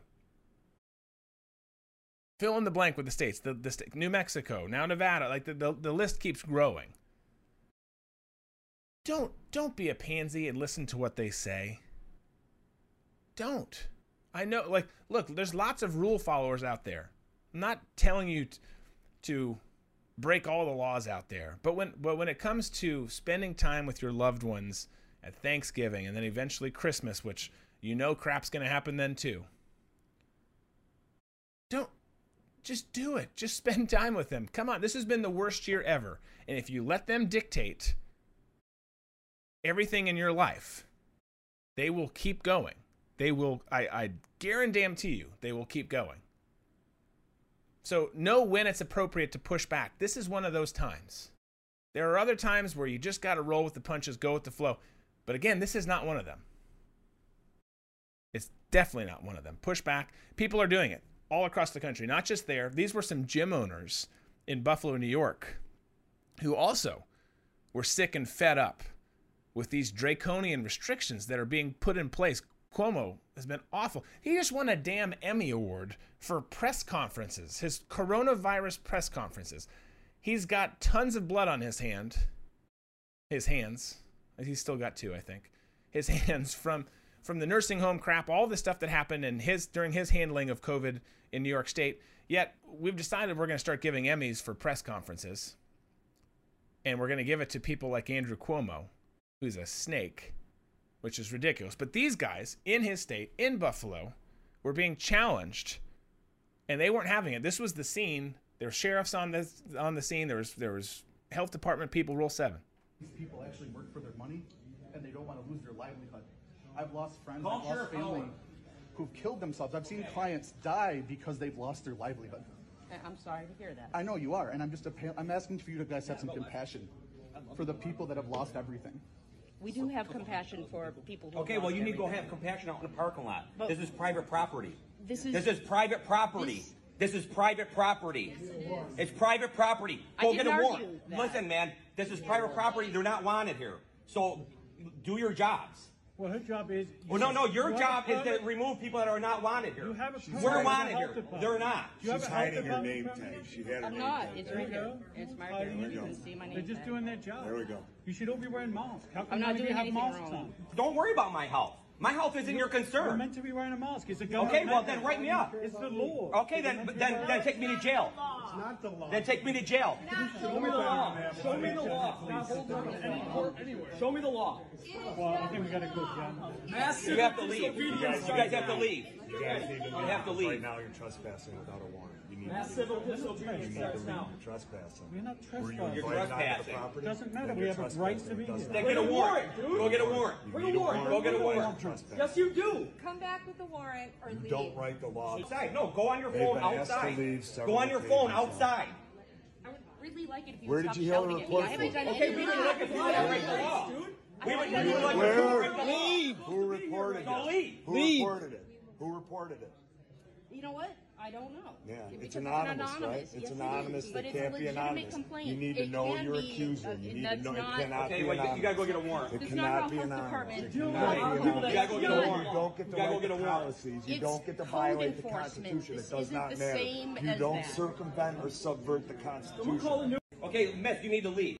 Fill in the blank with the states, the, the state, New Mexico, now Nevada, like the, the, the list keeps growing. Don't, don't be a pansy and listen to what they say. Don't. I know, like, look, there's lots of rule followers out there. I'm not telling you t- to break all the laws out there, but when, but when it comes to spending time with your loved ones at Thanksgiving and then eventually Christmas, which you know crap's going to happen then too, don't, just do it. Just spend time with them. Come on, this has been the worst year ever. And if you let them dictate everything in your life, they will keep going. They will, I, I guarantee you, they will keep going. So know when it's appropriate to push back. This is one of those times. There are other times where you just got to roll with the punches, go with the flow. But again, this is not one of them. It's definitely not one of them. Push back. People are doing it all across the country, not just there. These were some gym owners in Buffalo, New York, who also were sick and fed up with these draconian restrictions that are being put in place. Cuomo has been awful. He just won a damn Emmy Award for press conferences, his coronavirus press conferences. He's got tons of blood on his hand, his hands. He's still got two, I think. His hands from from the nursing home crap, all the stuff that happened in his during his handling of COVID in New York State. Yet we've decided we're going to start giving Emmys for press conferences, and we're going to give it to people like Andrew Cuomo, who's a snake, which is ridiculous. But these guys in his state, in Buffalo, were being challenged, and they weren't having it. This was the scene. There were sheriffs on the on the scene. There was there was health department people. Rule seven. These people actually work for their money, and they don't want to lose their livelihood. I've lost friends, Call I've lost Sheriff family Howard. who've killed themselves. I've seen clients die because they've lost their livelihood. I'm sorry to hear that. I know you are, and I'm just a, I'm asking for you to guys have some compassion for the people that have lost everything. We do have compassion for people who Okay, have well, lost you need to go everything. have compassion out in the parking lot. But- This is private property. This is This is private property. This- This is private property. It's private property. I Go didn't get a argue warrant. that. Listen, man, this is private property. They're not wanted here. So do your jobs. Well, her job is. Well, no, no, your you job have is a to permit- remove people that are not wanted here. You have a permit We're from the wanted health here. department. They're not. Do you have She's a health hiding her department name permit? tag. She had her I'm name not. tag. It's There right you here. go. It's marked How here. do you You do can it? see my name They're just tag. doing their job. There we go. You should all be wearing masks. How come I'm not none of you doing have anything masks wrong. on? Don't worry about my health. My health isn't your You're concern. meant to be wearing a mask. It's a government Okay, well, mandate. then write me up. It's the law. Okay, then then then take me to jail. It's not the law. Then take me to jail. Show me the law. Show me the law. Show me the law. Well, I think we gotta go, John. You have to leave. You guys have to leave. You guys need to You have to leave. Right now, you're trespassing without a warrant. You need Mass to civil You disobedience need to starts leave. now. You're trespassing. We're not Were you trespassing. You're invited onto the trespassing. property? Doesn't matter. Then We you're have a right to trespassing. be It doesn't Then here. get a warrant. Go get a warrant. You need a warrant. Go get a warrant. You're trespassing. Yes, you do. Come back with the warrant or You leave. don't write the law. Outside. No, go on your They've phone been asked to outside. leave several Go on your phone occasions now. outside. I would really like it if you Where would did stop you hear the shouting at me. report I haven't from? done Okay, we anything would wrong. like if you violate the law. We would, we would like if you Where? break the law. Who reported Go it? leave. Who Leave. reported it? Who reported it? You know what? I don't know. Yeah, Because it's anonymous, right? It's Yes, it anonymous. is. It But it's a can't be legitimate anonymous. complaint. You need to It know can your be, accuser. uh, You need to that's know. It not- cannot Okay, be well, you, anonymous. you gotta go get a warrant. It It's not cannot how be health anonymous. department It do cannot it. be You anonymous. gotta go get a You warrant. don't get to You gotta go write get a the warrant. policies. You It's don't get to code violate the enforcement. Constitution. This It does isn't not the matter. same You as don't that. circumvent or subvert the Constitution. Okay, Miss, you need to leave.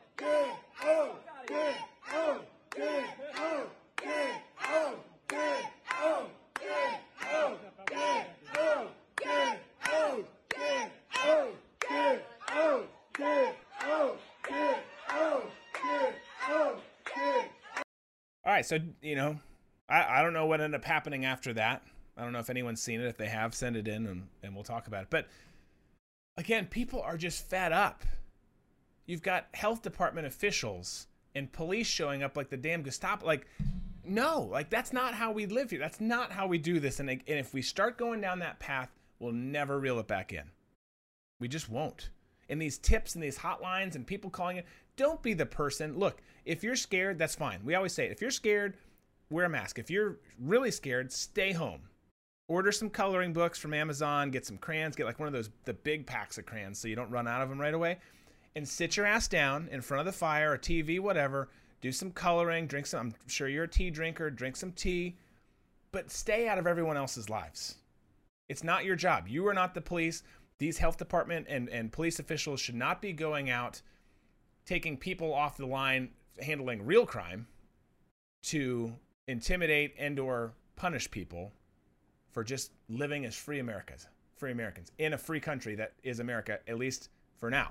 All right, so, you know, I, I don't know what ended up happening after that. I don't know if anyone's seen it. If they have, send it in and, and we'll talk about it. But again, people are just fed up. You've got health department officials and police showing up like the damn Gestapo. Like, no, like that's not how we live here. That's not how we do this. And, and if we start going down that path, we'll never reel it back in. We just won't. And these tips and these hotlines and people calling it, don't be the person. Look, if you're scared, that's fine. We always say it. If you're scared, wear a mask. If you're really scared, stay home. Order some coloring books from Amazon, get some crayons, get like one of those, the big packs of crayons so you don't run out of them right away. and sit your ass down in front of the fire or T V, whatever, do some coloring, drink some, I'm sure you're a tea drinker, drink some tea, but stay out of everyone else's lives. It's not your job. You are not the police. These health department and, and police officials should not be going out, taking people off the line, handling real crime to intimidate and or punish people for just living as free Americans, free Americans in a free country that is America, at least for now.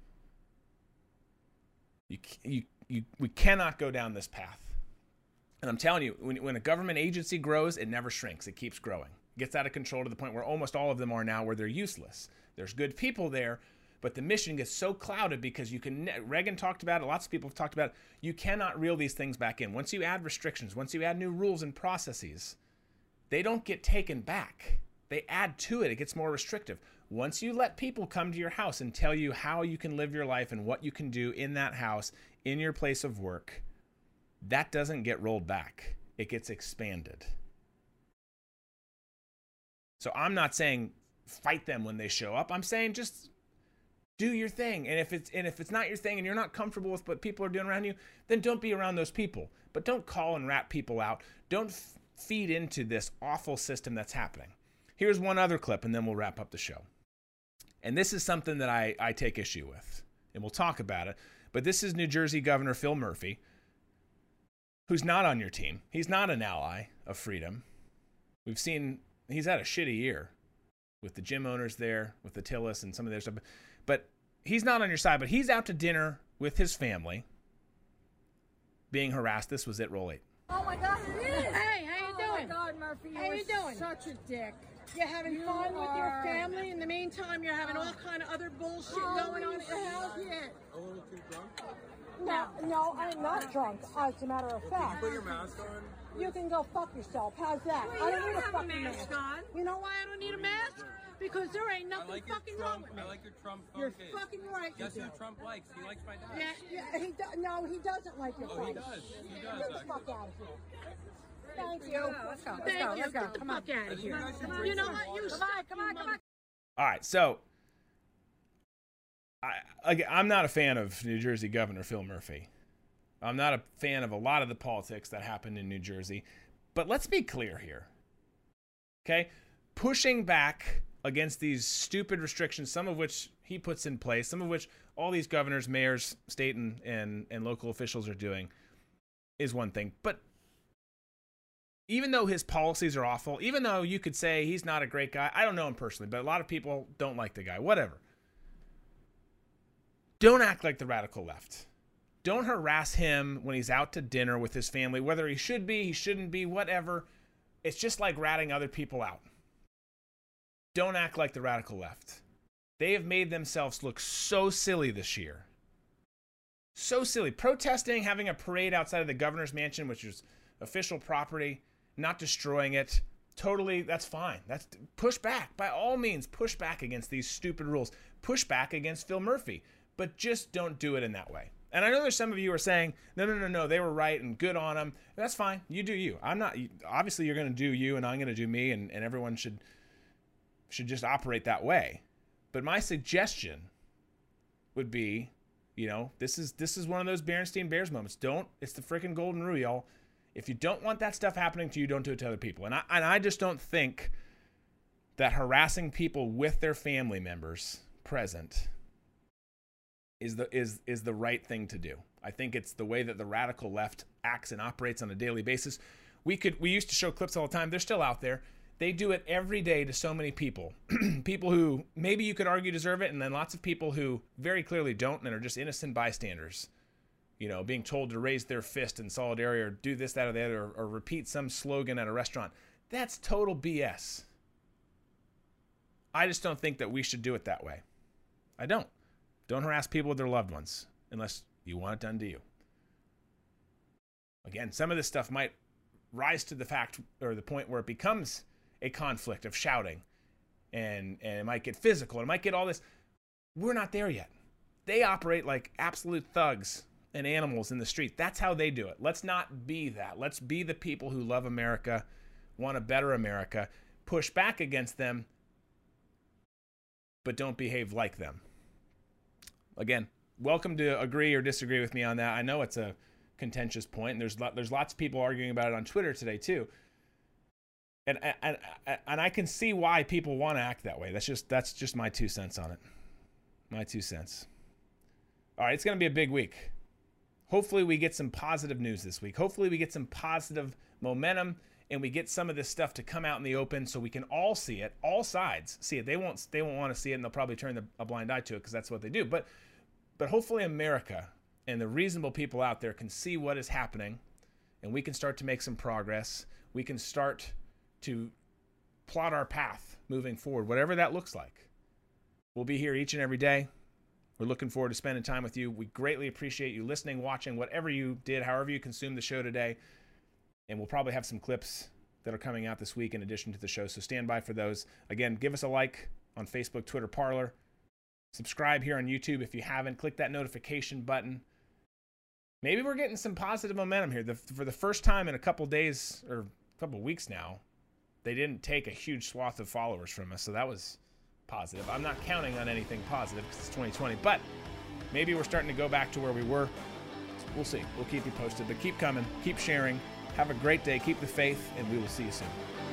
You, you, you, we cannot go down this path. And I'm telling you, when, when a government agency grows, it never shrinks. It keeps growing. It gets out of control to the point where almost all of them are now where they're useless. There's good people there, but the mission gets so clouded because you can, Reagan talked about it, lots of people have talked about it, you cannot reel these things back in. Once you add restrictions, once you add new rules and processes, they don't get taken back. They add to it. It gets more restrictive. Once you let people come to your house and tell you how you can live your life and what you can do in that house, in your place of work, that doesn't get rolled back. It gets expanded. So I'm not saying fight them when they show up. I'm saying just do your thing. And if it's and if it's not your thing and you're not comfortable with what people are doing around you, then don't be around those people. But don't call and rat people out. Don't f- feed into this awful system that's happening. Here's one other clip, and then we'll wrap up the show. And this is something that I, I take issue with, and we'll talk about it. But this is New Jersey Governor Phil Murphy, who's not on your team. He's not an ally of freedom. We've seen he's had a shitty year with the gym owners there, with the Tillis and some of their stuff. But he's not on your side, but he's out to dinner with his family being harassed. This was it, roll eight. Oh my God, it is! Hey, how you oh doing? Oh my God, Murphy, you how are you doing? Such a dick. You're having You fun with are- your family. In the meantime, you're having all kind of other bullshit going on at your house. Yeah. A little too drunk? No, no, I'm not drunk. As a matter of fact, Put your mask on. you can go fuck yourself. How's that? Well, I you don't don't need a have a fucking mask mask. on. You know why I don't need a mask? Because there ain't I nothing like your fucking Trump. wrong with me. I like your Trump phone You're case. fucking right. You Guess do. who Trump likes? He likes my dad. Yeah, yeah, he do- no, he doesn't like your Oh, he face. does. He does, Get the actually. fuck out of here. Thank you. Let's go. Let's Thank go. you. Let's go. Get the Come on. fuck out I of think you here. guys should You drink know some what? You water. Come on, come on, come on. All right, so I, again, I'm not a fan of New Jersey Governor Phil Murphy. I'm not a fan of a lot of the politics that happened in New Jersey. But let's be clear here. Okay? Pushing back against these stupid restrictions, some of which he puts in place, some of which all these governors, mayors, state and, and, and local officials are doing, is one thing. But even though his policies are awful, even though you could say he's not a great guy, I don't know him personally, but a lot of people don't like the guy, whatever. Don't act like the radical left. Don't harass him when he's out to dinner with his family, whether he should be, he shouldn't be, whatever. It's just like ratting other people out. Don't act like the radical left. They have made themselves look so silly this year. So silly. Protesting, having a parade outside of the governor's mansion, which is official property, not destroying it. Totally, that's fine. That's push back. By all means, push back against these stupid rules. Push back against Phil Murphy. But just don't do it in that way. And I know there's some of you who are saying, no, no, no, no, they were right and good on them. That's fine. You do you. I'm not, obviously you're going to do you and I'm going to do me, and, and everyone should should just operate that way. But my suggestion would be, you know, this is this is one of those Berenstein Bears moments. Don't, it's the freaking golden rule, y'all. If you don't want that stuff happening to you, don't do it to other people. And I, and I just don't think that harassing people with their family members present is the is is the right thing to do. I think it's the way that the radical left acts and operates on a daily basis. We could we used to show clips all the time. They're still out there. They do it every day to so many people. People who maybe you could argue deserve it, and then lots of people who very clearly don't and are just innocent bystanders. You know, being told to raise their fist in solidarity or do this, that, or the other, or, or repeat some slogan at a restaurant. That's total B S. I just don't think that we should do it that way. I don't. Don't harass people with their loved ones unless you want it done to you. Again, some of this stuff might rise to the fact or the point where it becomes a conflict of shouting, and, and it might get physical. It might get all this. We're not there yet. They operate like absolute thugs and animals in the street. That's how they do it. Let's not be that. Let's be the people who love America, want a better America, push back against them, but don't behave like them. Again, welcome to agree or disagree with me on that. I know it's a contentious point, and there's there's lots of people arguing about it on Twitter today too. And and and I can see why people want to act that way. That's just that's just my two cents on it. My two cents. All right, it's going to be a big week. Hopefully we get some positive news this week. Hopefully we get some positive momentum, and we get some of this stuff to come out in the open so we can all see it, all sides see it. They won't they won't want to see it, and they'll probably turn the, a blind eye to it because that's what they do. But but hopefully America and the reasonable people out there can see what is happening, and we can start to make some progress. We can start to plot our path moving forward, whatever that looks like. We'll be here each and every day. We're looking forward to spending time with you. We greatly appreciate you listening, watching, whatever you did, however you consumed the show today. And we'll probably have some clips that are coming out this week in addition to the show, so stand by for those. Again, give us a like on Facebook, Twitter, Parler. Subscribe here on YouTube if you haven't. Click that notification button. Maybe we're getting some positive momentum here. The, for the first time in a couple days or a couple weeks now, they didn't take a huge swath of followers from us, so that was positive. I'm not counting on anything positive because it's twenty twenty, but maybe we're starting to go back to where we were. We'll see. We'll keep you posted, but keep coming, keep sharing. Have a great day. Keep the faith, and we will see you soon.